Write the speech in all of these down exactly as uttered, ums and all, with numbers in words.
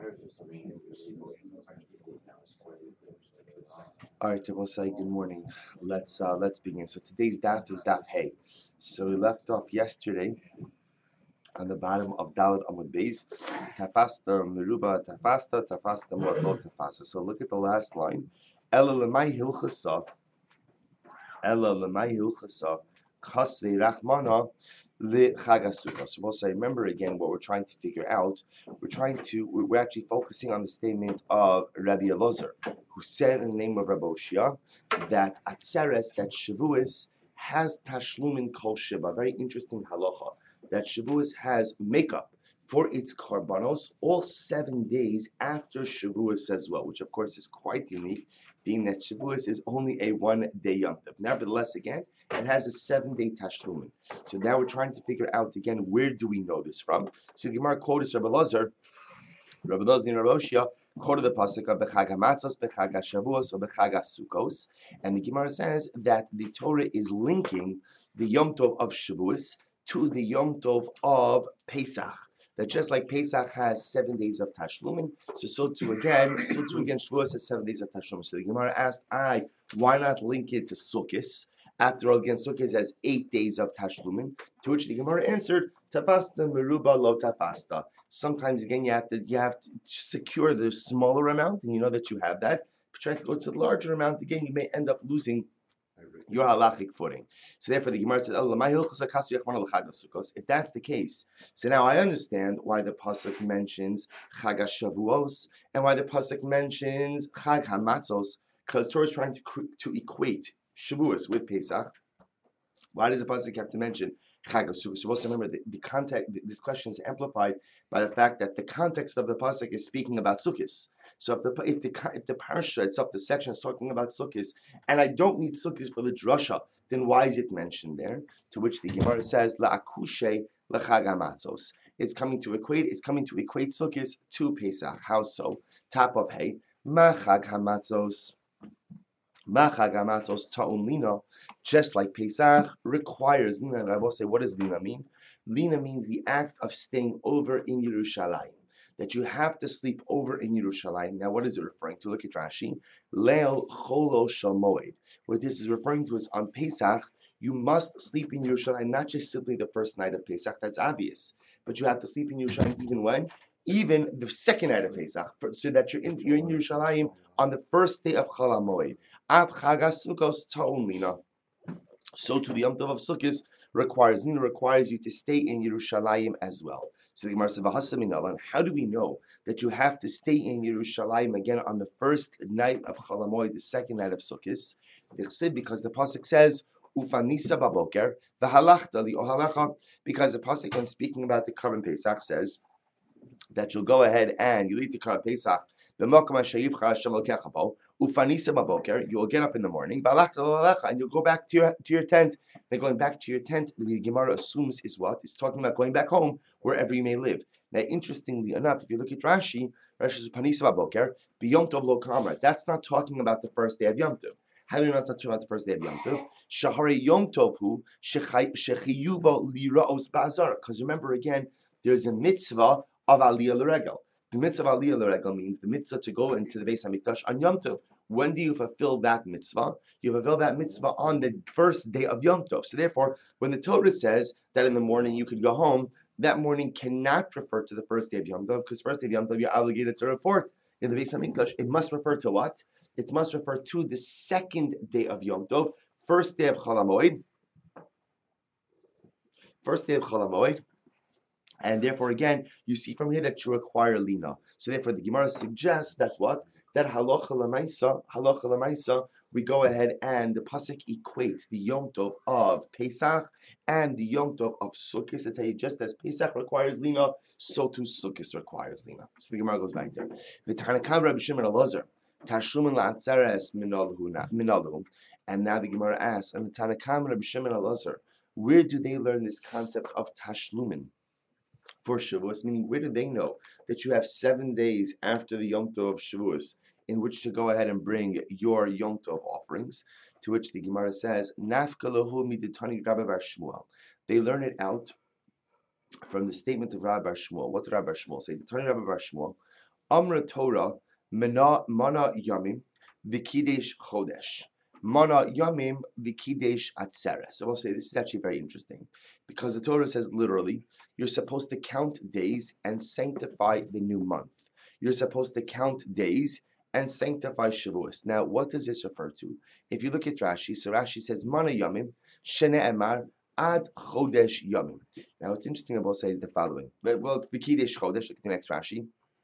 All right, we'll say good morning. Let's uh, let's begin. So today's daf is daf Hey. So we left off yesterday on the bottom of Dalit Amud Beis. Tafasta meruba tafasta tafasta mu'atol tafasta. So look at the last line. Ela lemay hilchasa. Ela lemay hilchasa. Chasvei rachmana li chagasuka. So we'll say, remember again what we're trying to figure out. We're trying to, we're actually focusing on the statement of Rabbi Elazar, who said in the name of Rabbi Oshia that Atzeres, that Shavuos, has tashlumin kol shiva. Very interesting halacha. That Shavuos has makeup for its karbanos all seven days after Shavuos as well, which of course is quite unique, being that Shavuos is only a one-day Yom Tov. Nevertheless, again, it has a seven-day tashlumin. So now we're trying to figure out again, where do we know this from? So the Gemara quotes Rabbi Elazar, Rabbi Elazar and Rabbi Oshia quoted the pasuk of Bechag HaMatzos, Bechag HaShavuos, or Bechag HaSukkos, and the Gemara says that the Torah is linking the Yom Tov of Shavuos to the Yom Tov of Pesach. That just like Pesach has seven days of Tashlumin, so so too again, so too again Shavuos has seven days of Tashlumin. So the Gemara asked, "I, why not link it to Sukkos? After all, again, Sukkot has eight days of Tashlumin." To which the Gemara answered, "Tafasta meruba lo tafasta." Sometimes again you have to you have to secure the smaller amount, and you know that you have that. If you try to go to the larger amount, again you may end up losing your halachic footing. So therefore the Gemara says, if that's the case, so now I understand why the pasuk mentions Chag HaShavuos and why the pasuk mentions Chag HaMatzos, because Torah is trying to to equate Shavuos with Pesach. Why does the pasuk have to mention Chag HaSukkos? So also remember the, the context. This question is amplified by the fact that the context of the pasuk is speaking about Sukkos. So if the if the if the parsha itself, the section is talking about Sukkos, and I don't need Sukkos for the drasha, then why is it mentioned there? To which the Gemara says la'akushe lechag hamatzos. It's coming to equate. It's coming to equate Sukkos to Pesach. How so? Top of hay machag hamatzos. Machag hamatzos ta'un lina, just like Pesach requires lina. And I will say, what does lina mean? Lina means the act of staying over in Yerushalayim. That you have to sleep over in Yerushalayim. Now, what is it referring to? Look at Rashi. Leil cholo shel moed. What this is referring to is on Pesach, you must sleep in Yerushalayim, not just simply the first night of Pesach. That's obvious. But you have to sleep in Yerushalayim even when? Even the second night of Pesach, so that you're in, you're in Yerushalayim on the first day of Chol HaMoed. Av Chag HaSukkos ta'un lina. So to the Yom Tov of Sukkot requires requires you to stay in Yerushalayim as well. So the Gemara says, and how do we know that you have to stay in Yerushalayim again on the first night of Chol HaMoed, the second night of Sukkot? Because the pasuk says, "Ufanisa baboker v'halachta li'ohalecha," because the pasuk, when speaking about the Korban Pesach, says that you'll go ahead and you leave the Korban Pesach. Ufanisa baboker, you will get up in the morning, and you'll go back to your to your tent. Then going back to your tent, the Gemara assumes is what? It's talking about going back home, wherever you may live. Now, interestingly enough, if you look at Rashi, Rashi says Panisa baboker, b'Yom Tov lo kamar. That's not talking about the first day of Yom Tov. How do you know it's not talking about the first day of Yom Tov? Shahare Yom Tov hu shechiyuva liraos ba'azar. Because remember again, there's a mitzvah of aliyah l'regel. The mitzvah of aliyah l'regel means the mitzvah to go into the Beis Hamikdash on Yom Tov. When do you fulfill that mitzvah? You fulfill that mitzvah on the first day of Yom Tov. So therefore, when the Torah says that in the morning you could go home, that morning cannot refer to the first day of Yom Tov, because first day of Yom Tov you're obligated to report in the Beis Hamikdash. It must refer to what? It must refer to the second day of Yom Tov, first day of Chol HaMoed, first day of Chol HaMoed. And therefore, again, you see from here that you require lina. So therefore, the Gemara suggests that what? That halacha l'maisa, halacha l'maisa, we go ahead and the pasuk equates the Yom Tov of Pesach and the Yom Tov of Sukkot. I tell you, just as Pesach requires lina, so too Sukkot requires lina. So the Gemara goes back there. V'tanakam Rabbi Shimon Elazar, tashlumin la'atzeres minalhu. And now the Gemara asks, and the Tanakam Rabbi Shimon Elazar, where do they learn this concept of tashlumin for Shavuos? Meaning, where do they know that you have seven days after the Yom Tov of Shavuos in which to go ahead and bring your Yom Tov offerings? To which the Gemara says, Nafka lahu miditani Rabbi Bar Shmuel. They learn it out from the statement of Rabbi Bar Shmuel. What did Rabbi Bar Shmuel say? The Tani Rabbi Bar Shmuel, Amra Torah, Mana Mana Yamim, Vikidesh Chodesh. Mana Yamim, Vikidesh Atzeret. So we'll say this is actually very interesting because the Torah says literally, you're supposed to count days and sanctify the new month. You're supposed to count days and sanctify Shavuos. Now, what does this refer to? If you look at Rashi, so Rashi says, Mana Yamim, Shene Emar, Ad Chodesh Yamim. Now, what's interesting about say is the following. Well, Vikidesh Chodesh, look at the next Rashi.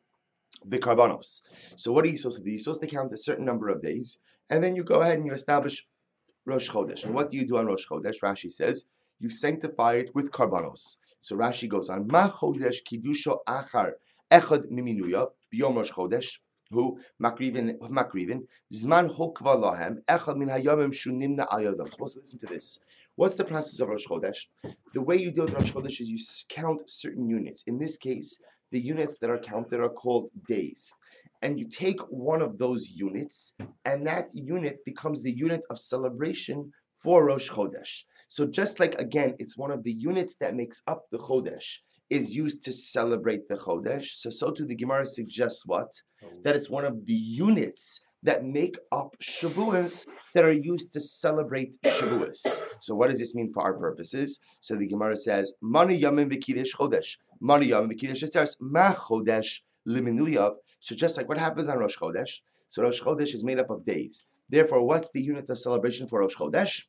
Bikarbanos. So what are you supposed to do? You're supposed to count a certain number of days, and then you go ahead and you establish Rosh Chodesh. And what do you do on Rosh Chodesh? Rashi says you sanctify it with karbanos. So Rashi goes on, Ma Chodesh Kiddusha Achar Echad Miminuyav Biyom Rosh Chodesh Hu Makrivin Makrivin Zman Hokva Lahem Echad Min Hayamim Shunimna Ayadam. Supposed to listen to this. What's the process of Rosh Chodesh? The way you deal with Rosh Chodesh is you count certain units. In this case, the units that are counted are called days. And you take one of those units, and that unit becomes the unit of celebration for Rosh Chodesh. So just like, again, it's one of the units that makes up the Chodesh, is used to celebrate the Chodesh. So, so too the Gemara suggests what? That it's one of the units that make up Shavuos that are used to celebrate Shavuos. So what does this mean for our purposes? So the Gemara says, Mani Yamim V'Kiddush Chodesh. Mani Yamim V'Kiddush Esteres. Ma Chodesh Liminuyav. So just like what happens on Rosh Chodesh, so Rosh Chodesh is made up of days. Therefore, what's the unit of celebration for Rosh Chodesh?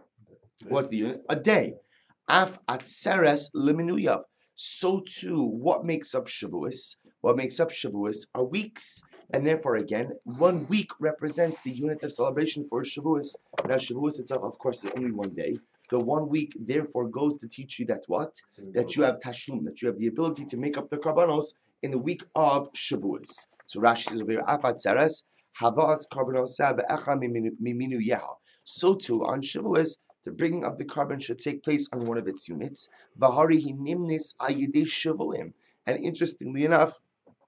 What's the unit? A day. Af Atzeres Liminuyav. So too, what makes up Shavuos? What makes up Shavuos are weeks. And therefore, again, one week represents the unit of celebration for Shavuos. Now, Shavuos itself, of course, is only one day. The one week, therefore, goes to teach you that what? That you have tashlum, that you have the ability to make up the karbanos in the week of Shavuos. So Rashi says over here, Afat Saras, Havas karbanos be'echa miminu yeha. So too, on Shavuos, the bringing of the carbon should take place on one of its units. V'hari hi nimnis ayidei Shavuim. And interestingly enough,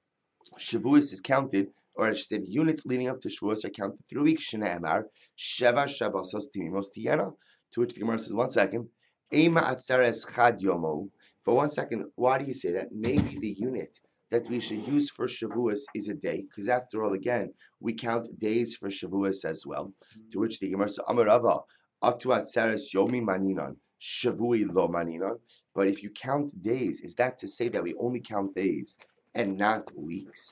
Shavuos is counted, or I should say the units leading up to Shavuos are counted through weeks. Shena Emar, Sheva Shabbosos Timimos Tiyana. To which the Gemara says, one second, Ema Atzeres Chad Yomo. But one second, why do you say that? Maybe the unit that we should use for Shavuos is a day, because after all, again, we count days for Shavuos as well. To which the Gemara says, Amar Rava, Atu Atzeres Yomi Maninon, Shavui Lo Maninon. But if you count days, is that to say that we only count days and not weeks?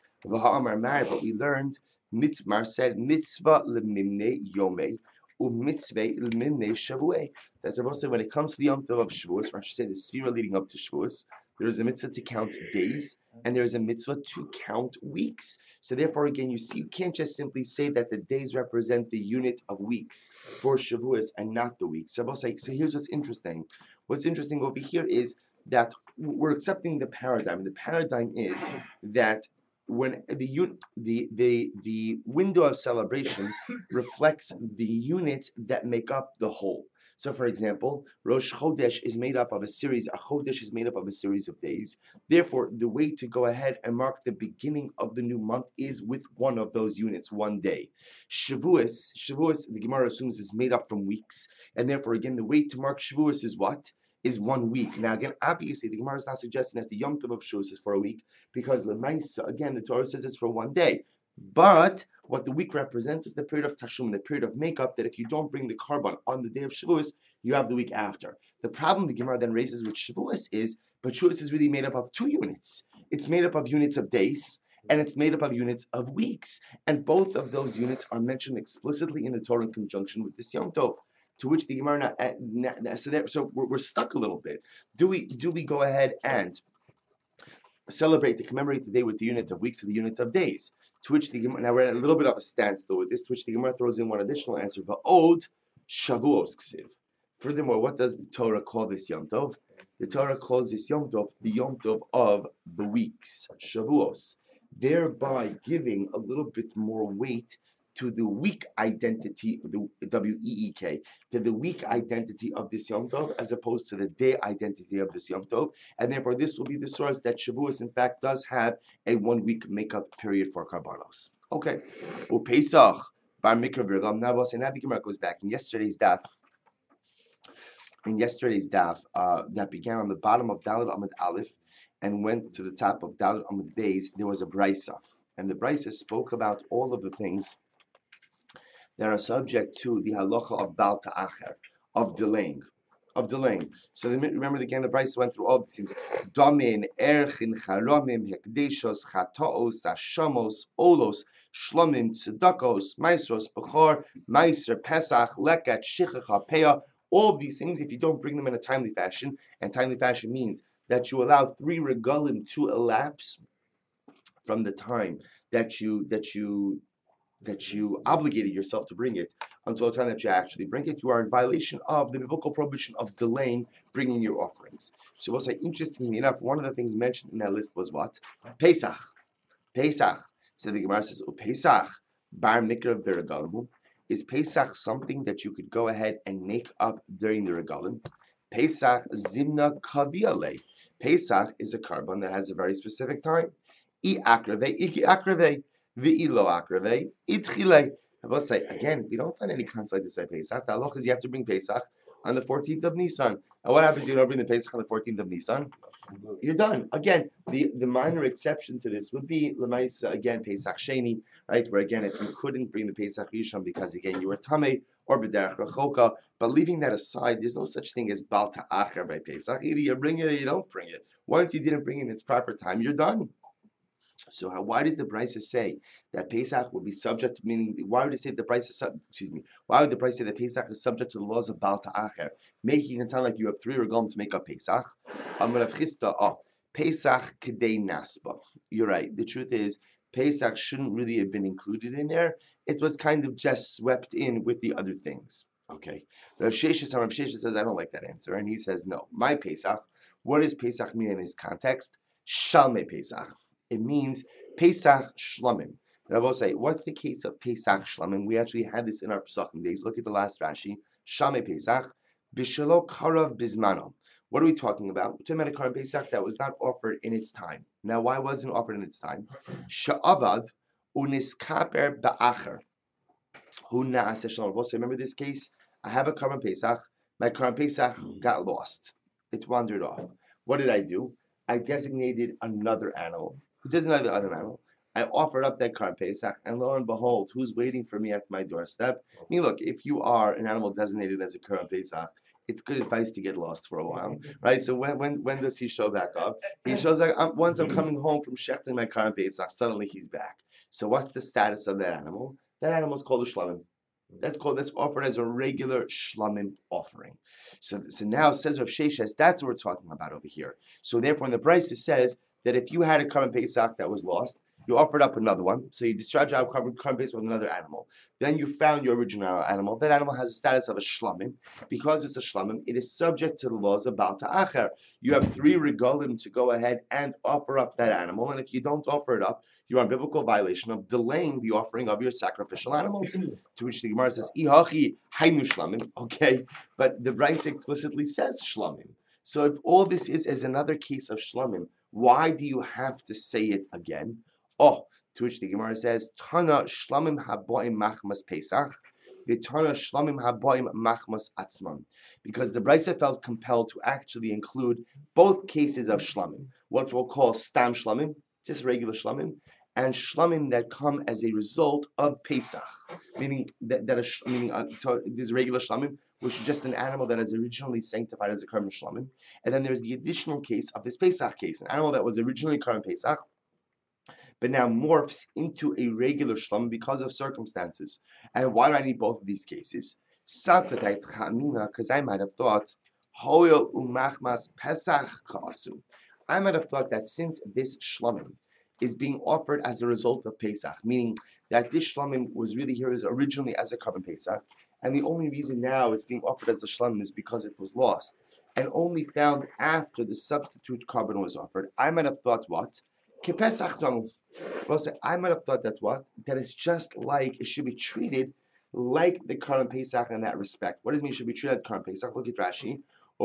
But we learned Mitzmar said mitzvah lemimne yomei umitzvah lemimne shavuei. That Rabbi said when it comes to the Yom Tov of Shavuos, or I should say the Sfira leading up to Shavuos, there is a mitzvah to count days and there is a mitzvah to count weeks. So therefore, again, you see, you can't just simply say that the days represent the unit of weeks for Shavuos and not the weeks. So Rabbi said, so here's what's interesting. What's interesting over here is that we're accepting the paradigm. The paradigm is that when the the the the window of celebration reflects the units that make up the whole. So, for example, Rosh Chodesh is made up of a series. A Chodesh is made up of a series of days. Therefore, the way to go ahead and mark the beginning of the new month is with one of those units, one day. Shavuos, Shavuos, the Gemara assumes is made up from weeks, and therefore, again, the way to mark Shavuos is what? Is one week. Now, again, obviously, the Gemara is not suggesting that the Yom Tov of Shavuos is for a week, because Lemaisa, again, the Torah says it's for one day. But what the week represents is the period of Tashum, the period of makeup, that if you don't bring the carbon on the day of Shavuos, you have the week after. The problem the Gemara then raises with Shavuos is, but Shavuos is really made up of two units. It's made up of units of days, and it's made up of units of weeks. And both of those units are mentioned explicitly in the Torah in conjunction with this Yom Tov. To which the Gemara, so, there, so we're, we're stuck a little bit. Do we do we go ahead and celebrate to commemorate the day with the unit of weeks or the unit of days? To which the Gemara, now we're at a little bit of a standstill with this, to which the Gemara throws in one additional answer, Va'od Shavuos Ksiv. Furthermore, what does the Torah call this Yom Tov? The Torah calls this Yom Tov the Yom Tov of the weeks, Shavuos, thereby giving a little bit more weight to the weak identity, the W E E K, to the weak identity of this Yom Tov, as opposed to the day identity of this Yom Tov. And therefore, this will be the source that Shavuos, in fact, does have a one-week makeup period for Karbanos. Okay. Well, Pesach, Bar Mikra Birgam, now we'll say, now the Gemara goes back in yesterday's daf, in yesterday's daf, uh, that began on the bottom of Dalet Amud Aleph and went to the top of Dalet Amud Beis, there was a brisa. And the Brisa spoke about all of the things that are subject to the halacha of Bal Ta'acher, of delaying. Of delaying. So remember again, the Brisa went through all these things. Damin, Erchin, Charomim, Hekdeshos, Chataos, Hashamos, Olos, Shlomim, Tzedakos, Maisros, Bechor, Maiser, Pesach, Leket, Shichach, Hapeah. All of these things, if you don't bring them in a timely fashion, and timely fashion means that you allow three regalim to elapse from the time that you that you that you obligated yourself to bring it until the time that you actually bring it, you are in violation of the biblical prohibition of delaying bringing your offerings. So we'll say, interestingly enough, one of the things mentioned in that list was what? Pesach. Pesach. So the Gemara says, Pesach, bar mikra v'regalim. Is Pesach something that you could go ahead and make up during the regalim? Pesach zimna kaviale. Pesach is a carbon that has a very specific time. I akreve, iki akreve. V'ilo akreve, itchile. I will say again, if you don't find any concept like this by Pesach, the halacha is you have to bring Pesach on the fourteenth of Nisan. And what happens if you don't bring the Pesach on the fourteenth of Nisan? You're done. Again, the, the minor exception to this would be Lemaisa, again, Pesach Sheni, right? Where again, if you couldn't bring the Pesach Rishon because again you were Tameh or B'derech Rechoka, but leaving that aside, there's no such thing as Bal Ta'acher by Pesach. Either you bring it or you don't bring it. Once you didn't bring it in its proper time, you're done. So how, why does the Brisa say that Pesach will be subject to, meaning, why would it say the Brisa, excuse me, why would the Brisa say that Pesach is subject to the laws of Bal Ta'acher, making it sound like you have three regalim to make up Pesach? Amar Chisda, oh, Pesach Kedei Nasba. You're right. The truth is, Pesach shouldn't really have been included in there. It was kind of just swept in with the other things. Okay. Rav Sheshes, Rav Sheshes says, I don't like that answer. And he says, no, my Pesach, what does Pesach mean in this context? Shalmei Pesach. It means Pesach Shlamim. And I will say, what's the case of Pesach Shlamim? We actually had this in our Pesachim days. Look at the last Rashi. Shalmei Pesach. Bishalo Karav Bismano. What are we talking about? We're talking about a Karban Pesach that was not offered in its time. Now, why wasn't it offered in its time? Sha'avad uniskaper ba'acher. Hu na'aseh shalom. Also, remember this case? I have a Karban Pesach. My Karban Pesach got lost. It wandered off. What did I do? I designated another animal. Who designated the other animal? I offered up that Karban Pesach, and lo and behold, who's waiting for me at my doorstep? I mean, look, if you are an animal designated as a Karban Pesach, it's good advice to get lost for a while, right? So when when when does he show back up? He shows like I'm, once I'm coming home from shechting my Karban Pesach, suddenly he's back. So what's the status of that animal? That animal is called a shlamim. That's called that's offered as a regular shlamim offering. So so now says Rav Sheshes, that's what we're talking about over here. So therefore, in the Brisa it says that if you had a Karban Pesach that was lost, you offered up another one. So you discharge out Karban Pesach with another animal. Then you found your original animal. That animal has the status of a shlamim. Because it's a shlamim, it is subject to the laws of Bal Ta'acher. You have three regalim to go ahead and offer up that animal. And if you don't offer it up, you're on biblical violation of delaying the offering of your sacrificial animals. To which the Gemara says, Ihachi hainu shlamim. Okay, but the Brisa explicitly says shlamim. So if all this is as another case of shlamim, why do you have to say it again? Oh, to which the Gemara says, Tana shlamim haboim machmas Pesach, the Tana shlamim haboim machmas atzman. Because the Brisa felt compelled to actually include both cases of shlamim, what we'll call stam shlamim, just regular shlamim, and shlamim that come as a result of Pesach, meaning that, that a, meaning uh, so there's regular shlamim, which is just an animal that is originally sanctified as a Karban shlamim, and then there's the additional case of this Pesach case, an animal that was originally Karban Pesach, but now morphs into a regular shlamim because of circumstances. And why do I need both of these cases? Because I might have thought, I might have thought that since this shlamim is being offered as a result of Pesach, meaning that this shlamim was really here originally as a Karban Pesach, and the only reason now it's being offered as a shlamim is because it was lost, and only found after the substitute carbon was offered. I might have thought what? Kepesach tamu. Well, say, I might have thought that what? That it's just like, it should be treated like the Karban Pesach in that respect. What does it mean it should be treated like Karban Pesach? Look at Rashi.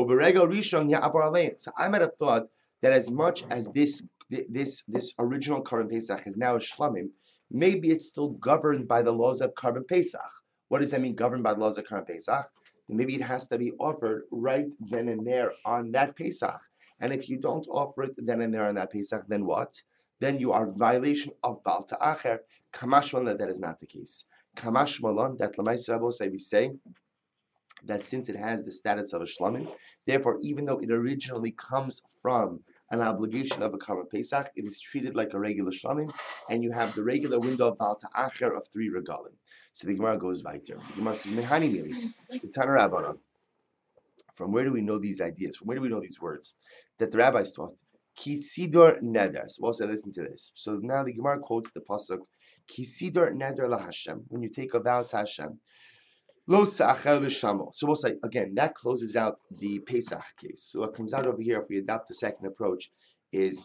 So I might have thought that as much as this this this original Karban Pesach is now a shlamim, maybe it's still governed by the laws of Karban Pesach. What does that mean, governed by the laws of Karban Pesach? Then maybe it has to be offered right then and there on that Pesach. And if you don't offer it then and there on that Pesach, then what? then you are in violation of Baal Ta'acher. Kamash Malon, that is not the case. Kamash Malon, that Lamais Rabosai, we say that since it has the status of a shlamim, therefore, even though it originally comes from an obligation of a Karban Pesach, it is treated like a regular shlamim, and you have the regular window of Baal Ta'acher of three regalim. So the Gemara goes weiter. The Gemara says, Mehani Mili, the Tana Rabbana. From where do we know these ideas? From where do we know these words? That the rabbis taught, Ki Sidor Neder. So we'll say, listen to this. So now the Gemara quotes the pasuk, Ki Sidor Neder La Hashem. When you take a vow to Hashem, Lo Sa'acher L'Shamo. So we'll say, again, that closes out the Pesach case. So what comes out over here, if we adopt the second approach, is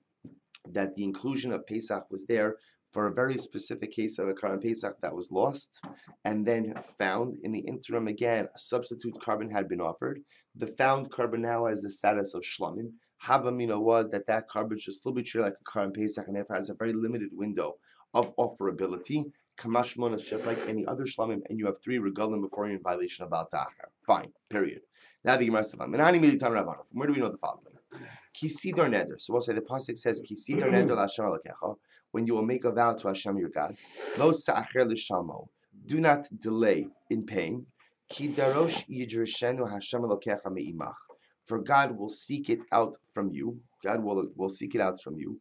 that the inclusion of Pesach was there for a very specific case of a Karban Pesach that was lost and then found. In the interim, again, a substitute carbon had been offered. The found carbon now has the status of shlamim. Havamina was that that carbon should still be treated like a Karban Pesach and therefore has a very limited window of offerability. Kamashmon is just like any other shlamim, and you have three regalim before you're in violation of Baal Ta'acher. Fine, period. Now the Gemara says, from where do we know the following? Kisidor neder. So we'll say the pasuk says, Kisidor neder l'Hashem Elokecha, when you will make a vow to Hashem your God. Lo sa'acher l'shamo. Do not delay in paying. Ki darosh yidrishenu Hashem Elokecha me'imach. For God will seek it out from you. God will, will seek it out from you.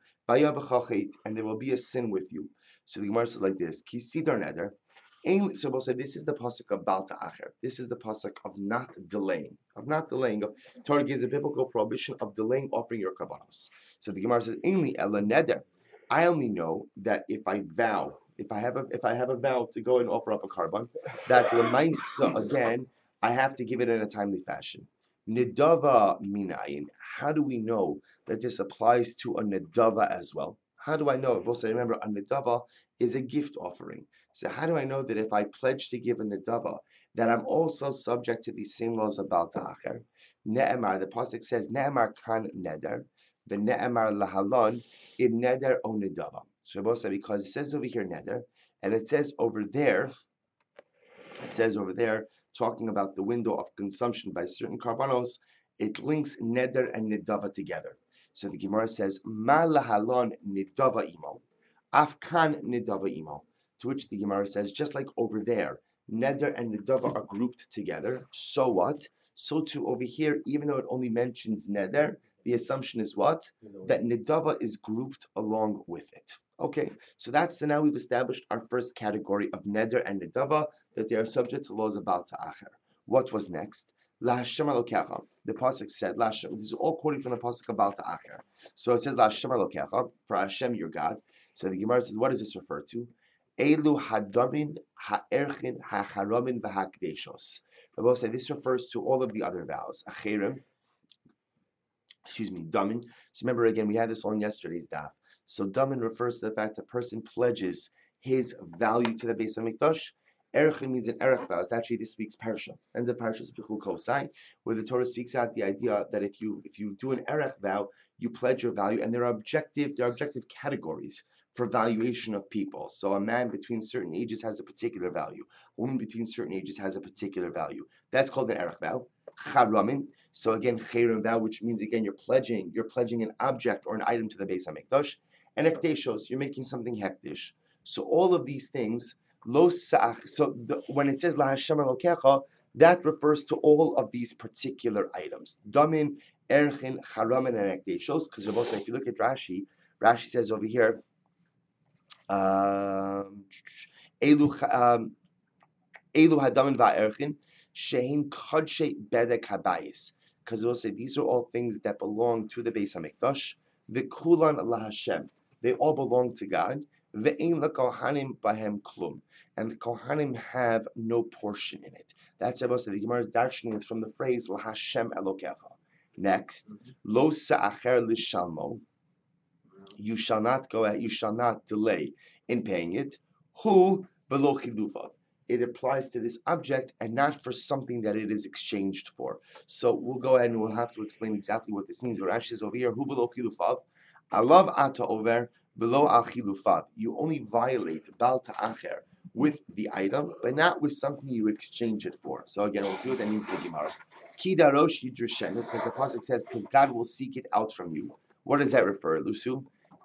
And there will be a sin with you. So the Gemara says like this: Kisidor neder. So we'll say this is the pasuk of Baal Ta'acher. This is the pasuk of not delaying, of not delaying. Of Torah gives a biblical prohibition of delaying offering your karbanos. So the Gemara says, "Ainli ela neder." I only know that if I vow, if I have a, if I have a vow to go and offer up a karban, that lemaisa again, I have to give it in a timely fashion. Nidava minayin. How do we know that this applies to a nidava as well? How do I know? We'll say, remember, a nidava is a gift offering. So how do I know that if I pledge to give a nedava, that I'm also subject to these same laws about ta'acher? Ne'emar, the pasuk says, Ne'emar kan neder, the ne'emar lahalon, in neder o nedava. So both say, because it says over here neder, and it says over there, it says over there, talking about the window of consumption by certain karbanos, it links neder and nedava together. So the Gemara says, Ma lahalon nedava imo, afkan nedava imo. To which the Gemara says, just like over there, neder and nedava are grouped together. So what? So too over here, even though it only mentions neder, the assumption is what? That nedava is grouped along with it. Okay, so that's so now we've established our first category of neder and nedava, that they are subject to laws about ta'acher. What was next? La Hashem Elokecha. The pasuk said, La Hashem. This is all quoting from the pasuk about ta'acher. So it says, La Hashem Elokecha, for Hashem your God. So the Gemara says, what does this refer to? Elu hadamin ha'erchin ha'charamin v'ha'kdeshos. I will say this refers to all of the other vows. Acherim, excuse me, damin. So remember again, we had this on yesterday's daf. So damin refers to the fact that a person pledges his value to the Beis Hamikdash. Erchin means an erech vow. It's actually this week's parsha, and the parsha is Bechul Kosai, where the Torah speaks out the idea that if you if you do an erech vow, you pledge your value, and there are objective there are objective categories for valuation of people. So a man between certain ages has a particular value. A woman between certain ages has a particular value. That's called an erech vow. Charamin. So again, chayrim vow, which means again you're pledging, you're pledging an object or an item to the Beis Hamikdash. And ekdeshos, you're making something hektish. So all of these things, lo sa'ach. So the, when it says la Hashem Elokecha, that refers to all of these particular items. Damin, erchin, charamin, and ekdeshos. Because if you look at Rashi, Rashi says over here, Um, Elu hadamin va'erchin shehin kadshe bedek habayis. Because we'll say these are all things that belong to the Beis Hamikdash. V'kulan laHashem, they all belong to God. Ve'ein lakohanim bahem klum, and the kohanim have no portion in it. That's what the Gemara's darshaning is from the phrase laHashem Elokecha. Next, lo sa'acher lishalmo. You shall not go out, you shall not delay in paying it. Who below chilufa. It applies to this object and not for something that it is exchanged for. So we'll go ahead and we'll have to explain exactly what this means. But Rashi says over here, who below chilufav? Alav ata over below al chilufav. You only violate Baal Ta'acher with the item, but not with something you exchange it for. So again, we'll see what that means in the Gemara. Ki darosh yidrushen, because the pasuk says, because God will seek it out from you. What does that refer, Lusu?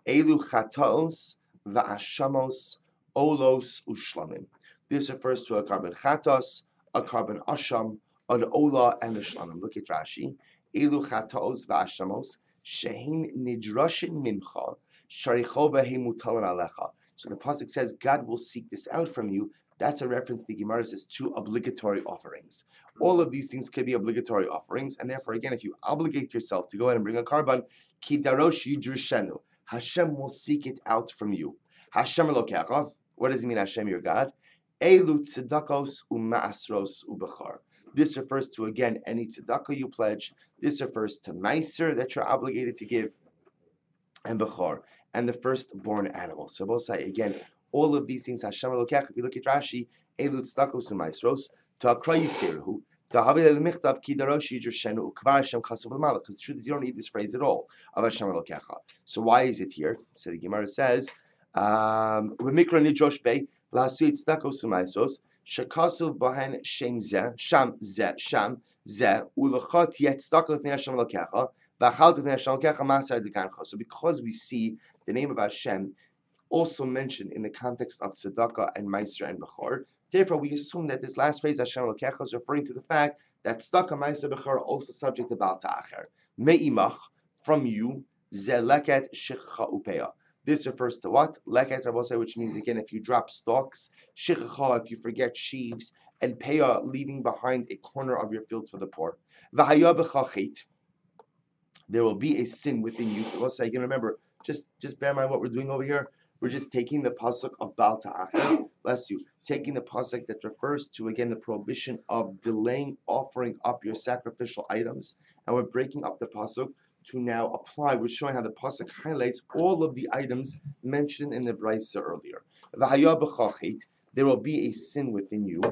Elu chatos va'ashamos olos ushlamim. This refers to a carbon chatos, a carbon asham, an ola, and a shlamim. Look at Rashi. Elu chatos va'ashamos shehin nidrashin mincha sharicho v'hemutalin alecha. So the pasuk says God will seek this out from you. That's a reference the Gemara says to obligatory offerings. All of these things could be obligatory offerings, and therefore, again, if you obligate yourself to go ahead and bring a carbon, ki darosh yidrushenu, Hashem will seek it out from you. Hashem elokecha. What does it mean, Hashem, your God? Elu tzedakos u'ma'asros u'bechar. This refers to, again, any tzedakah you pledge. This refers to meiser that you're obligated to give, and bechar, and the firstborn animal. So we'll say, again, all of these things, Hashem elokecha. If you look at Rashi, Elu tzedakos u'maasros, ta'akra yisiruhu, ta'havi el-michtav ki darosh yidrushenu u'kvar Hashem chasav l'mala. Because the truth is, you don't need this phrase at all, of Hashem elokecha. So why is it here? So the Gemara says, um, "V'mikra nidrosh bei la'asui tzedakos u'maasros shekasuv bahen shem zeh sham zeh sham zeh u'lechot yet tzedakah l'fnei Hashem elokecha v'achal l'fnei Hashem elokecha ma'asar d'gancha." So because we see the name of Hashem also mentioned in the context of tzedakah and meiser and bechor, therefore we assume that this last phrase Hashem elokecha is referring to the fact that tzedakah, meiser, bechor are also subject to Baal Ta'acher. Me'imach, from you, ze leket shechcha upeya. This refers to what? Leket, I will say, which means, again, if you drop stalks, shechcha, if you forget sheaves, and peya, leaving behind a corner of your field for the poor. V'haya b'chachit, there will be a sin within you. I will say, again, remember, just, just bear in mind what we're doing over here. We're just taking the pasuk of Baal Ta'acher, bless you, taking the pasuk that refers to, again, the prohibition of delaying offering up your sacrificial items, and we're breaking up the pasuk to now apply. We're showing how the pasuk highlights all of the items mentioned in the brisa earlier. V'haya b'chachit, there will be a sin within you.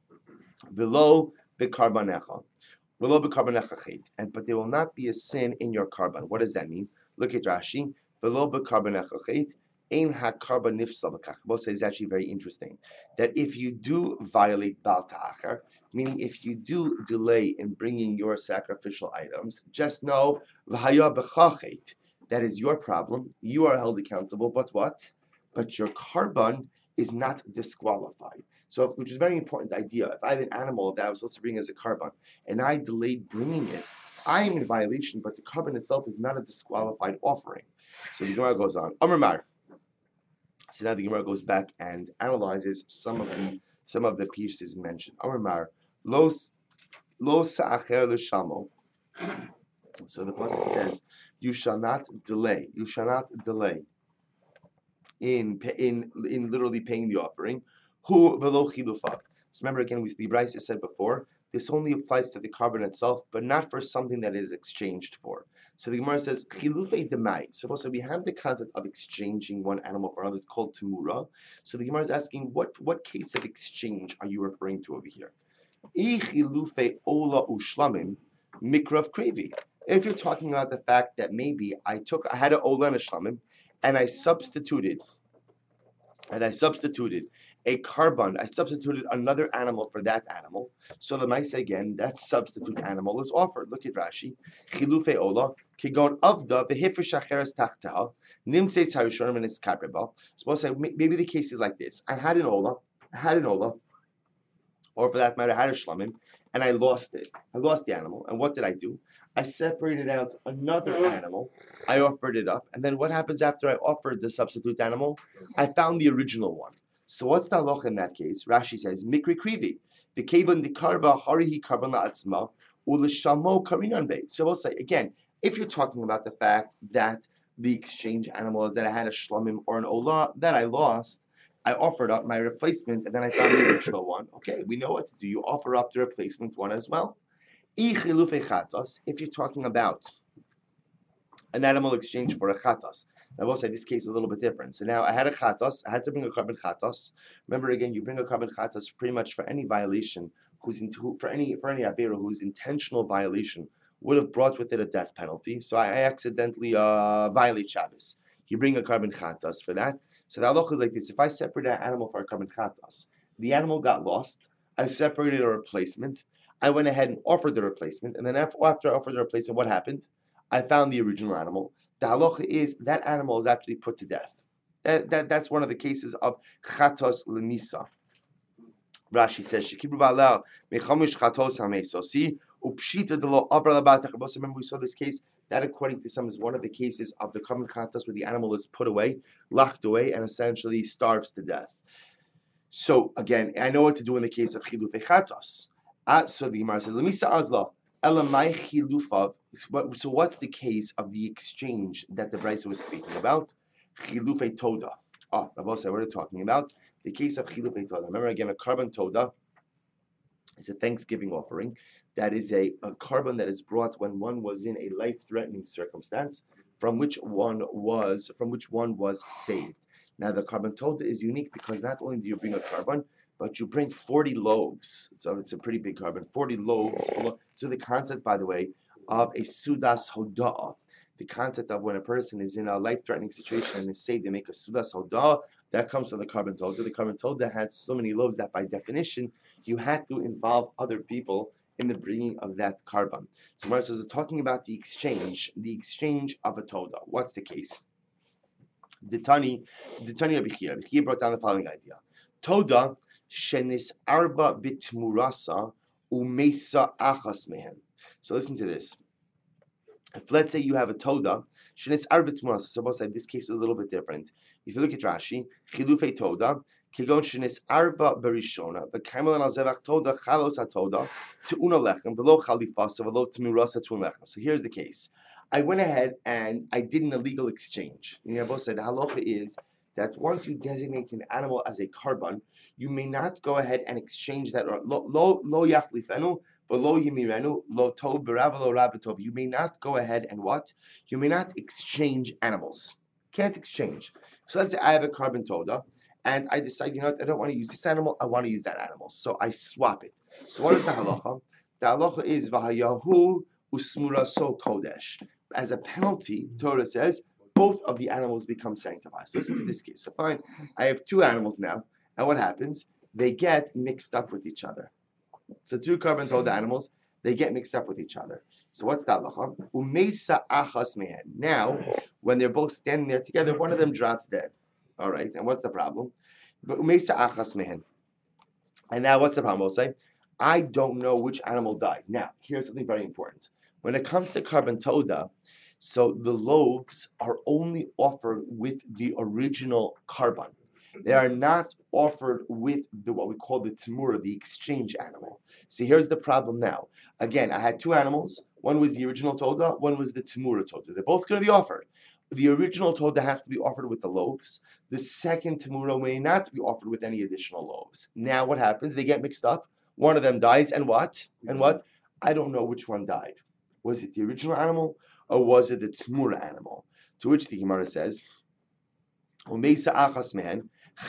V'lo b'karbanecha, v'lo b'karbanecha chet, and but there will not be a sin in your carbon. What does that mean? Look at Rashi. V'lo b'karbanecha chet. Ein ha-karban nifsal b'kach. Both say is actually very interesting. That if you do violate Baal Ta'acher, meaning if you do delay in bringing your sacrificial items, just know v'haya b'chachet, that is your problem. You are held accountable. But what? But your carbon is not disqualified. So, which is a very important idea. If I have an animal that I was supposed to bring as a carbon, and I delayed bringing it, I am in violation. But the carbon itself is not a disqualified offering. So the Gemara goes on. Amar Mar. So now the Gemara goes back and analyzes some of the some of the pieces mentioned. Amar Mar, los lo sa'acher l'shamo. So the pasuk says, "You shall not delay. You shall not delay in in in literally paying the offering." Hu velo chilufav. So remember again, we the Brisa said before, this only applies to the carbon itself, but not for something that is exchanged for. So the Gemara says, chilufei demai. So also we have the concept of exchanging one animal for another. It's called temura. So the Gemara is asking, what, what case of exchange are you referring to over here? I chilufei ola ushlamim mikrav krevi. If you're talking about the fact that maybe I took, I had an ola and a shlamim, and I substituted, and I substituted a carbon, I substituted another animal for that animal. So the mice again, that substitute animal is offered. Look at Rashi. Chilufe ola, kigon avda v'hifrish acheres tachteha, nimtzeis harishonim and its kabreba. Suppose I, maybe the case is like this. I had an ola, I had an ola, or for that matter, I had a shlamim, and I lost it. I lost the animal. And what did I do? I separated out another animal. I offered it up. And then what happens after I offered the substitute animal? I found the original one. So what's the halacha in that case? Rashi says, Mikri krivi. The kevon the karva harihi karban la'atzma uleshamo karinan be. So we'll say, again, if you're talking about the fact that the exchange animal is that I had a shlamim or an olah that I lost, I offered up my replacement, and then I found the original one. Okay, we know what to do. You offer up the replacement one as well. If you're talking about an animal exchange for a chatos, I will say this case is a little bit different. So now I had a chatos, I had to bring a carbon chatos. Remember again, you bring a carbon chatos pretty much for any violation, who's in, who, for any for any avera whose intentional violation would have brought with it a death penalty. So I, I accidentally uh, violate Shabbos. You bring a carbon chatos for that. So the halacha is like this: if I separated an animal for a carbon chatos, the animal got lost. I separated a replacement. I went ahead and offered the replacement, and then after, after I offered the replacement, what happened? I found the original animal. the halacha is that animal is actually put to death. That, that that's one of the cases of chatos lemisa. Rashi says shekibru ba'alel mechamush chatos hameso. See, upshita de lo abra labatach. Remember we saw this case. That, according to some, is one of the cases of the common chatos where the animal is put away, locked away, and essentially starves to death. So again, I know what to do in the case of chilufei chatos. Uh, so the Gemara says, "Lemisa azla elamai chilufav." So what's the case of the exchange that the Brisa was speaking about? Chilufei toda. Oh, Rabbi said, what are we talking about? The case of chilufei toda. Remember again, a carbon toda is a Thanksgiving offering. That is a, a carbon that is brought when one was in a life-threatening circumstance, from which one was from which one was saved. Now the carbon toda is unique because not only do you bring a carbon, but you bring forty loaves. So it's a pretty big carbon. forty loaves. So the concept, by the way, of a sudas hoda'ah, the concept of when a person is in a life-threatening situation and is saved, they make a sudas hoda'ah, that comes from the carbon toda. The carbon toda had so many loaves that by definition, you had to involve other people in the bringing of that carbon. So Mara says, talking about the exchange, the exchange of a toda. What's the case? The Tani, the Tani Rabbi Chia, Rabbi Chia brought down the following idea. Toda shenis arba bitmurasa umesa achas mehen. So listen to this. If let's say you have a toda, shenis arba bitmurasa. So both sides, this case is a little bit different. If you look at Rashi, chilufei toda, kigon shenis arba berishona, v'kaimel al zevach toda chalos hatoda te'una lechem v'lo chalifasa v'lo tmurasa te'un lechem. So here's the case. I went ahead and I did an illegal exchange. And Rabbi said the halacha is that once you designate an animal as a carbon, you may not go ahead and exchange that. Lo lo yachlifenu, but lo yimirenu, lo tov b'rav lo rabitov. You may not go ahead and what? You may not exchange animals. Can't exchange. So let's say I have a carbon toda, and I decide, you know what, I don't want to use this animal, I want to use that animal. So I swap it. So what is the halacha? The halacha is v'hayahu usmuraso kodesh. As a penalty, Torah says, both of the animals become sanctified. So listen to this case. So fine, I have two animals now, and what happens? They get mixed up with each other. So two carbon toda animals, they get mixed up with each other. So what's that halacha? Umeisa achas mehen. Now, when they're both standing there together, one of them drops dead. All right, and what's the problem? But umeisa achas mehen. And now what's the problem? We'll say, I don't know which animal died. Now, here's something very important. When it comes to carbon toda, so the loaves are only offered with the original carbon. They are not offered with the what we call the tamura, the exchange animal. See, here's the problem now. Again, I had two animals. One was the original toda, one was the tamura toda. They're both going to be offered. The original toda has to be offered with the loaves. The second tamura may not be offered with any additional loaves. Now what happens? They get mixed up. One of them dies, and what? And what? I don't know which one died. Was it the original animal, or was it the Tmura animal? To which the Gemara says, the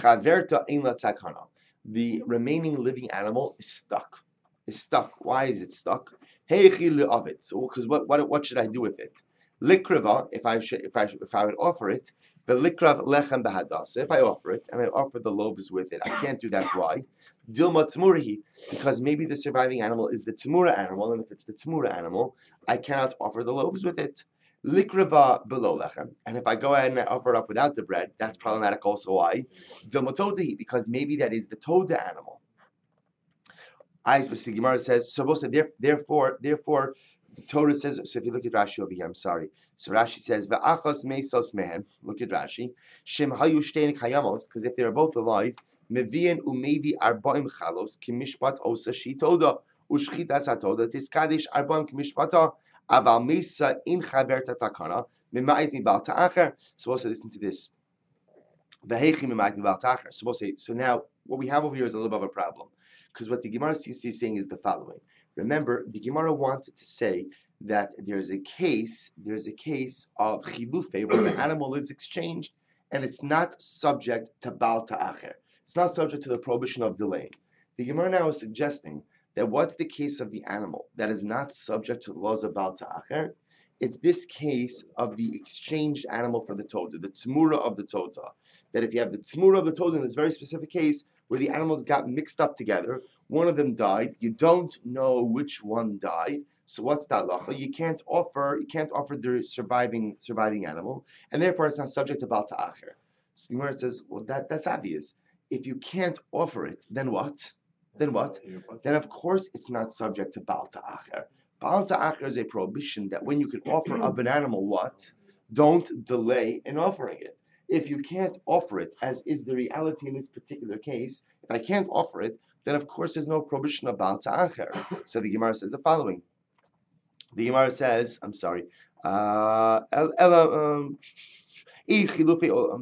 remaining living animal is stuck. Is stuck. Why is it stuck? So, because what, what what should I do with it? Likrava, if I should if I if I would offer it, the likrav lechem b'hadas. So if I offer it and I offer the loaves with it, I can't do that. Why? Dilma tmurahi, because maybe the surviving animal is the tmura animal, and if it's the tmura animal, I cannot offer the loaves with it. Likrava below lechem, and if I go ahead and I offer it up without the bread, that's problematic also. Why? Dilma todahi, because maybe that is the toda animal. I specifically Gemara says so. Both said therefore, therefore, the Torah says. So if you look at Rashi over here, I'm sorry. So Rashi says ve'achas mesos mehen. Look at Rashi. Shem hayu shtein kayamos, because if they are both alive. Mevian umevi arbaim chalos kimishpat osa shitoda ushchitas hatoda tiskadish arbaim kimishpata aval mesa in chaverta takana mimait mibal ta'acher. Supposed to listen to this. Vehechi mimait mibal ta'acher. Supposed to say. So now what we have over here is a little bit of a problem, because what the Gemara seems to be saying is the following. Remember, the Gemara wanted to say that there's a case, there's a case of chilufe where the animal is exchanged and it's not subject to bal ta'acher. It's not subject to the prohibition of delaying. The Gemara now is suggesting that what's the case of the animal that is not subject to the laws of Baal Ta'acher? It's this case of the exchanged animal for the Toda, the Tmura of the Toda. that if you have the tzmura of the toda in this very specific case where the animals got mixed up together, one of them died, you don't know which one died. So what's that halacha? You can't offer, you can't offer the surviving surviving animal, and therefore it's not subject to Baal Ta'acher. So the Gemara says, well, that, that's obvious. If you can't offer it, then what? Then what? Then of course it's not subject to Baal Ta'acher. Baal Ta'acher is a prohibition that when you can offer up an animal, what? Don't delay in offering it. If you can't offer it, as is the reality in this particular case, if I can't offer it, then of course there's no prohibition of Baal Ta'acher. So the Gemara says the following. The Gemara says, I'm sorry, uh, ela, um, um,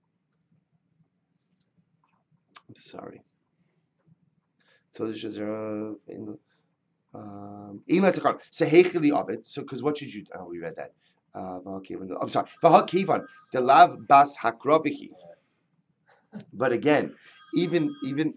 I'm sorry. So this is um, so heichili of it. So because what should you? Oh, we read that. Uh, I'm sorry. The lav bas hakrovihi. But again, even even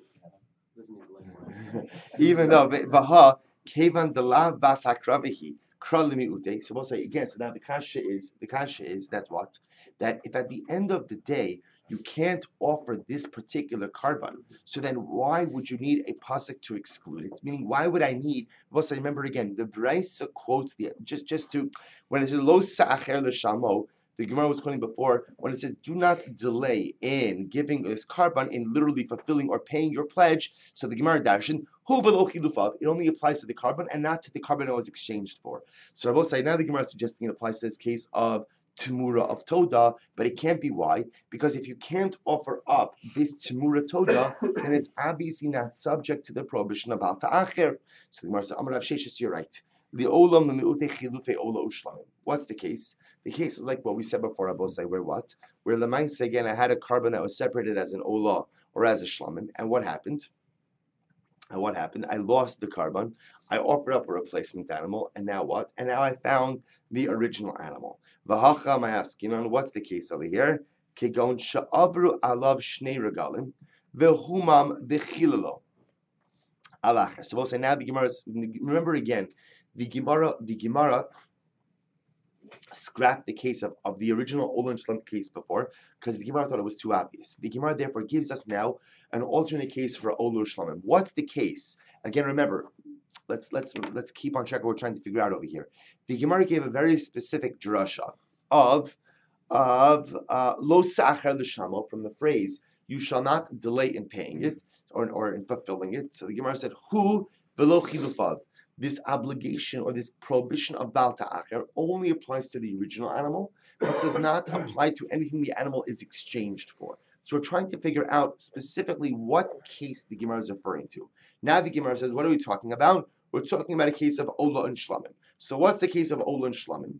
even though vaha kevan the lav bas hakravihi kralimi ude. So we'll say again. So now the kasha is the kasha is that what that if at the end of the day you can't offer this particular carbon, so then why would you need a pasuk to exclude it? Meaning, why would I need? Well, so remember again, the Brisa quotes the just just to when it says lo sa'acher l'shamo. The Gemara was quoting before when it says, "Do not delay in giving this carbon in literally fulfilling or paying your pledge." So the Gemara darshan hu v'lo chilufav. It only applies to the carbon and not to the carbon it was exchanged for. So I will say now the Gemara is suggesting it applies to this case of Timura of Toda, but it can't be. Why? Because if you can't offer up this Timura Toda, then it's obviously not subject to the prohibition of Baal Ta'acher. So the Gemara says, Amar Rav Sheshes, you're right. What's the case? The case is like what we said before, Abosai, where what? Where Lamaisa, again, I had a carbon that was separated as an Ola or as a Shlamim, and what happened? And what happened? I lost the carbon, I offered up a replacement animal, and now what? And now I found the original animal. V'hacha ma'askinon, what's the case over here? Kegon sha'avru alav shnei regalim, v'humam v'chilalo. Alacha. So we'll say now the Gemara, remember again, the Gemara, the Gemara scrapped the case of, of the original Ola Shlam case before, because the Gemara thought it was too obvious. The Gemara therefore gives us now an alternate case for Ola Shlamim. What's the case? Again, remember, let's let's let's keep on track what we're trying to figure out over here. The Gemara gave a very specific drasha of of uh, lo sa'acher l'shamo, from the phrase "you shall not delay in paying it" or or in fulfilling it. So the Gemara said, "Hu v'lo chilufav." This obligation or this prohibition of Baal Ta'acher only applies to the original animal, but does not apply to anything the animal is exchanged for. So we're trying to figure out specifically what case the Gemara is referring to. Now the Gemara says, what are we talking about? We're talking about a case of Ola and Shlamim. So what's the case of Ola and Shlamim?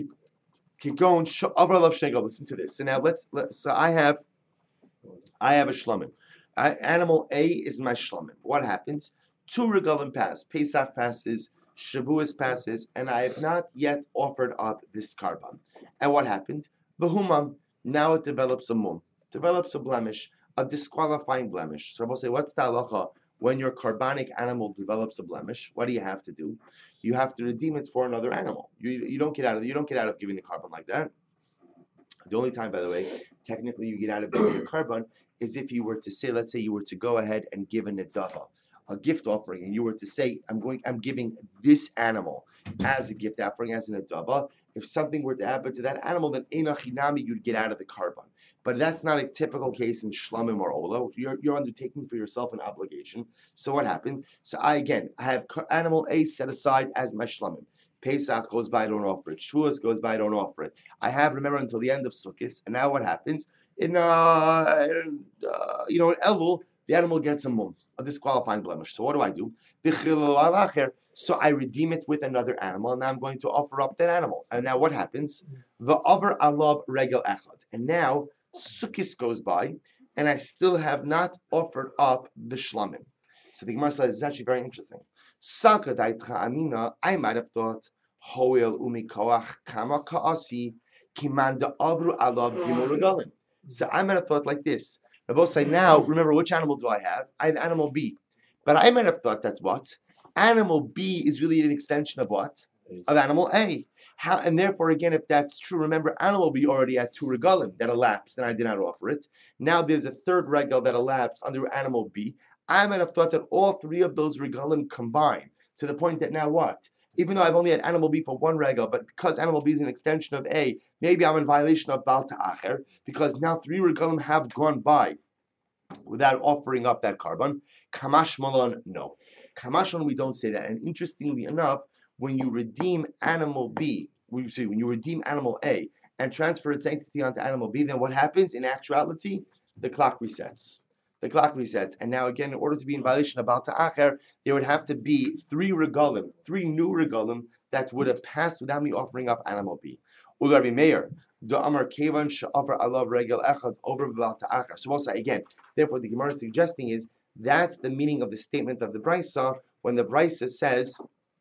Listen to this. So now let's, let's so I have I have a Shlamim. I, animal A is my Shlamim. What happens? Two regalim pass, Pesach passes, Shavuos passes, and I have not yet offered up this carbon. And what happened? V'humam, now it develops a mum, develops a blemish, a disqualifying blemish. So I will say, what's the halacha when your carbonic animal develops a blemish? What do you have to do? You have to redeem it for another animal. You you don't get out of you don't get out of giving the carbon like that. The only time, by the way, technically you get out of giving the carbon is if you were to say, let's say you were to go ahead and give a nedava, a gift offering, and you were to say, I'm going, I'm giving this animal as a gift offering, as an adava. If something were to happen to that animal, then einachinami, you'd get out of the carbon. But that's not a typical case in shlamim or ola. You're, you're undertaking for yourself an obligation. So what happened? So I, again, I have animal A set aside as my shlamim. Pesach goes by, I don't offer it. Shavuos goes by, I don't offer it. I have, remember, until the end of Sukkot. And now what happens? In, uh, in uh, you know, in Elul, the animal gets a mum, a disqualifying blemish. So what do I do? So I redeem it with another animal, and now I'm going to offer up that animal. And now what happens? The over alav regel echad. And now Sukkot goes by, and I still have not offered up the shlamim. So the Gemara says it's actually very interesting. I might have thought hoel umikoach kama kaasi kimanda avru alav gimur. So I might have thought like this. I both say now, remember, which animal do I have? I have animal B. But I might have thought that's what? Animal B is really an extension of what? of animal A. How, and therefore, again, if that's true, remember, animal B already had two regalim that elapsed, and I did not offer it. Now there's a third regal that elapsed under animal B. I might have thought that all three of those regalim combine to the point that now what? Even though I've only had animal B for one regal, but because animal B is an extension of A, maybe I'm in violation of Baal Ta'acher, because now three regalim have gone by without offering up that carbon. Kamash Malon, no. Kamash Malon, we don't say that. And interestingly enough, when you redeem animal B, we see when you redeem animal A and transfer its sanctity onto animal B, then what happens? In actuality, the clock resets. The clock resets. And now again, in order to be in violation of Baal Ta'acher, there would have to be three regalim, three new regalim that would have passed without me offering up animal B. Ula Rabbi Meir, the Amar Kevan Sha'avar Alav Regel Echad over Baal Ta'acher. So we'll say again, therefore the Gemara is suggesting is that's the meaning of the statement of the Brisa when the Brisa says,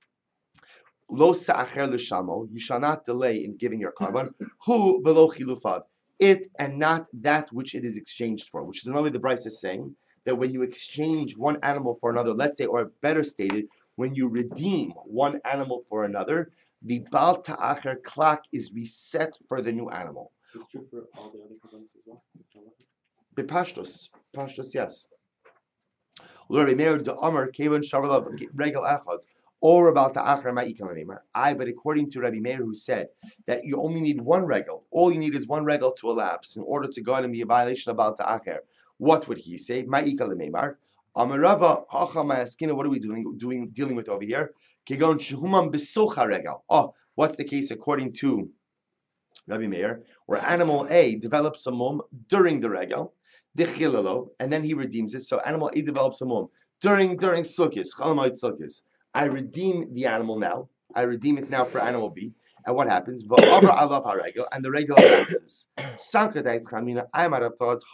Lo sa'acher l'shamo, you shall not delay in giving your carbon. Hu velo chilufav, it and not that which it is exchanged for. Which is another way the Bryce is saying that when you exchange one animal for another, let's say, or better stated, when you redeem one animal for another, the Baal Ta'acher clock is reset for the new animal. It's true for all the other carbones as well. Bepashtos, pashtos, yes. L'Rabbi Meir de Amar Kevan Shavalav Regel Echad. Or about the Acher Ma'ikal I, but according to Rabbi Meir, who said that you only need one regal, all you need is one regal to elapse in order to go and be a violation about the Acher. What would he say? Ma'ikal Meimar. Amarava Hacha Ma'askina. What are we doing? Doing dealing with over here? Kigon Shehumam Besocha Regal. Oh, what's the case according to Rabbi Meir, where animal A develops a mum during the regal, Dichilalo, and then he redeems it. So animal A develops a mum during during Sukkis, Chalamayit Sukkis. I redeem the animal now. I redeem it now for animal B. And what happens? And the regular elapses. I might have thought,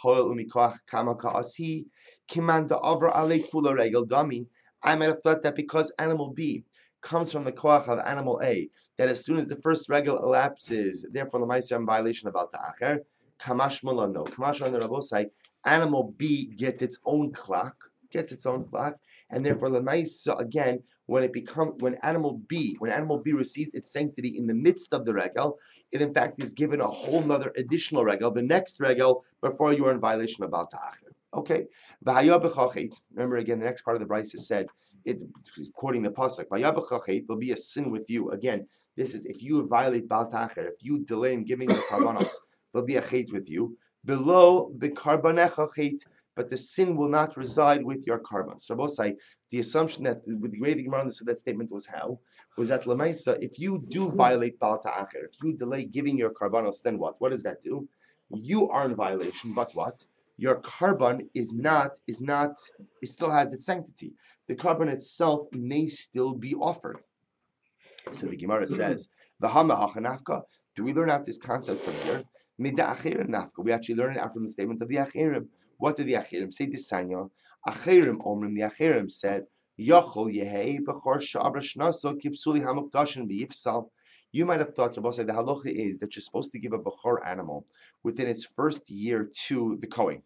I might have thought that because animal B comes from the koach of animal A, that as soon as the first regular elapses, therefore the Maisya in violation about the Acher, Kamash Mullah, no. Kamash on the Rabosai, animal B gets its own clock, gets its own clock, and therefore the Maisya again, when it become when animal B, when animal B receives its sanctity in the midst of the regal, it in fact is given a whole nother additional regal, the next regal, before you are in violation of Baal Ta'acher. Okay. Remember again, the next part of the Bryce is said, it quoting the pasuk, there'll be a sin with you. Again, this is if you violate Baal Ta'acher, if you delay in giving the karbanos, there'll be a chait with you. Below the karbanecha chait, but the sin will not reside with your carbon. So Rabosai, the assumption that with the way the Gemara understood that statement was how was that Lamaisa, if you do violate Baal Ta'acher, if you delay giving your carbonos, then what? What does that do? You are in violation, but what? Your carbon is not is not it still has its sanctity. The carbon itself may still be offered. So the Gemara says, V'hama hachanafka. Do we learn out this concept from here? Mida achirim nafka. We actually learn it out from the statement of the achirim. What did the achirim say? Disanya. Achirim omrim. The achirim said, Yachol yehei b'chor sha'abra shnaso kipsuli hamukdashin b'yifsal. You might have thought, Rabbi said, the halacha is that you're supposed to give a bechor animal within its first year to the Kohen.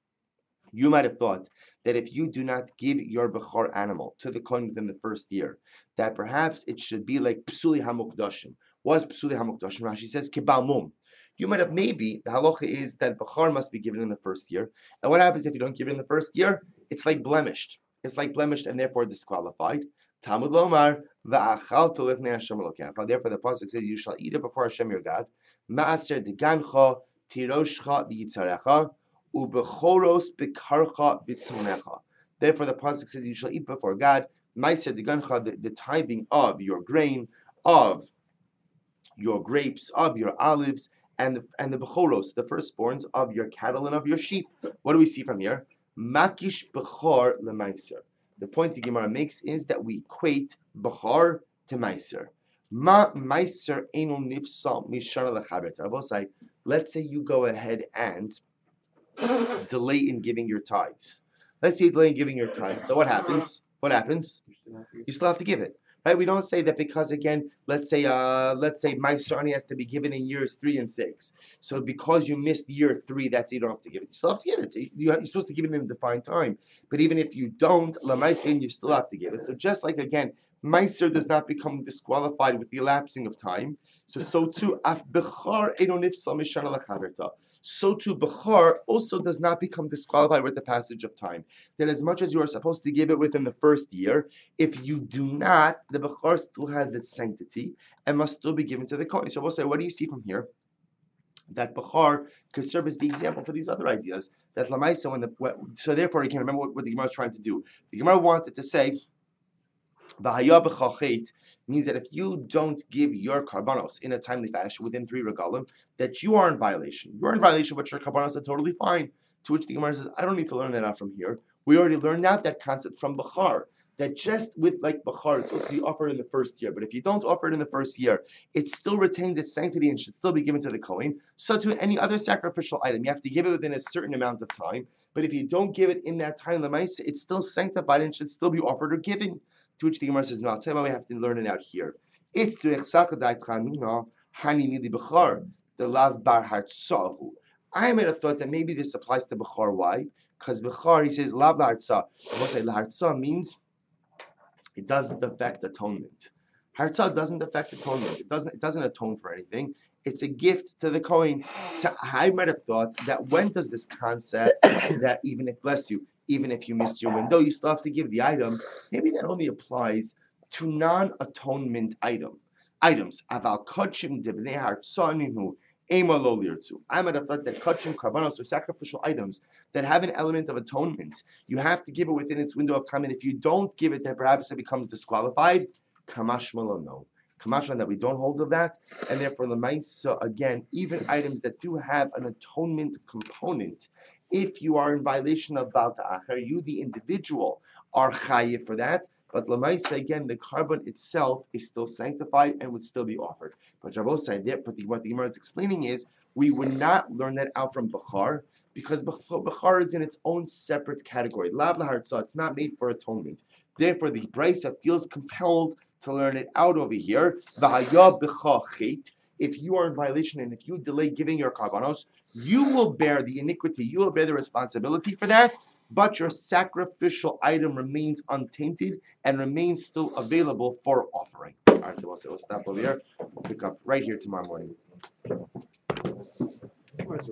You might have thought that if you do not give your bechor animal to the Kohen within the first year, that perhaps it should be like psuli hamukdashim. Was psuli hamukdashim? Rashi says kibal mum. You might have maybe the halacha is that bechor must be given in the first year. And what happens if you don't give it in the first year? It's like blemished. It's like blemished and therefore disqualified. Talmud Lomar va'achal lifnei Hashem Elokecha. Therefore, the pasuk says, "You shall eat it before Hashem your God." Maaser degancha tiroshcha v'yitzarecha ubechoros bekarcha v'tzmonecha. Therefore, the pasuk says, "You shall eat before God." Maaser degancha, the, the tithing of your grain, of your grapes, of your olives, and the and the bechoros, the firstborns of your cattle and of your sheep. What do we see from here? Makish bechor lemaiser. The point the Gemara makes is that we equate bechor to meiser. Ma meiser eno nifsal mishana lechabet. Rabosai, let's say you go ahead and delay in giving your tithes. Let's say you delay in giving your tithes. So what happens? What happens? You still have to give it. Right? We don't say that because again, let's say uh, let's say meiser only has to be given in years three and six. So because you missed year three, that's it, you don't have to give it. You still have to give it. You have, you're supposed to give it in a defined time. But even if you don't, lamaisin, you still have to give it. So just like again, Meiser does not become disqualified with the elapsing of time. So, so too, af bechar eino nifsal mishana lechaverta. So too, bechar also does not become disqualified with the passage of time. That as much as you are supposed to give it within the first year, if you do not, the bechar still has its sanctity and must still be given to the kohen. So we'll say, what do you see from here? That bechar could serve as the example for these other ideas. That lamaisa, when the so therefore you can remember what, what the Gemara is trying to do. The Gemara wanted to say, V'haya b'chachet means that if you don't give your karbanos in a timely fashion within three regalim, that you are in violation. You're in violation, but your karbanos are totally fine. To which the Gemara says, I don't need to learn that out from here. We already learned out that concept from Bechar. That just with like Bechar, it's supposed to be offered in the first year. But if you don't offer it in the first year, it still retains its sanctity and should still be given to the Kohen. So to any other sacrificial item, you have to give it within a certain amount of time. But if you don't give it in that time, it's still sanctified and should still be offered or given. To which the Gemara says, no, I'll tell you why we have to learn it out here. It's the lav bar hartzahu. I might have thought that maybe this applies to Bechar. Why? Because Bechar, he says, lav hartzah. I will say, hartzah means it doesn't affect atonement. Hartzah doesn't affect atonement. It doesn't, it doesn't atone for anything. It's a gift to the Kohen. So I might have thought that when does this concept that even if, bless you, even if you miss your window, you still have to give the item. Maybe that only applies to non-atonement item items. Aval kachim debnei hartzaninu ema lo lirtu. I might have thought that kachim karbanos are sacrificial items that have an element of atonement. You have to give it within its window of time, and if you don't give it, then perhaps it becomes disqualified. Kamash no. Kamash that we don't hold of that, and therefore the ma'isa again, even items that do have an atonement component. If you are in violation of Baal Ta'achar, you, the individual, are chayiv for that. But Lamaisa, again, the carbon itself is still sanctified and would still be offered. But Rabbi said there, but the, what the Gemara is explaining is, we would not learn that out from Bechar, because Bechar is in its own separate category. Lav lahartzah, it's not made for atonement. Therefore, the Brisa feels compelled to learn it out over here. V'haya b'chachet. If you are in violation and if you delay giving your karbanos, you will bear the iniquity, you will bear the responsibility for that, but your sacrificial item remains untainted and remains still available for offering. All right, so we'll stop over here. We'll pick up right here tomorrow morning.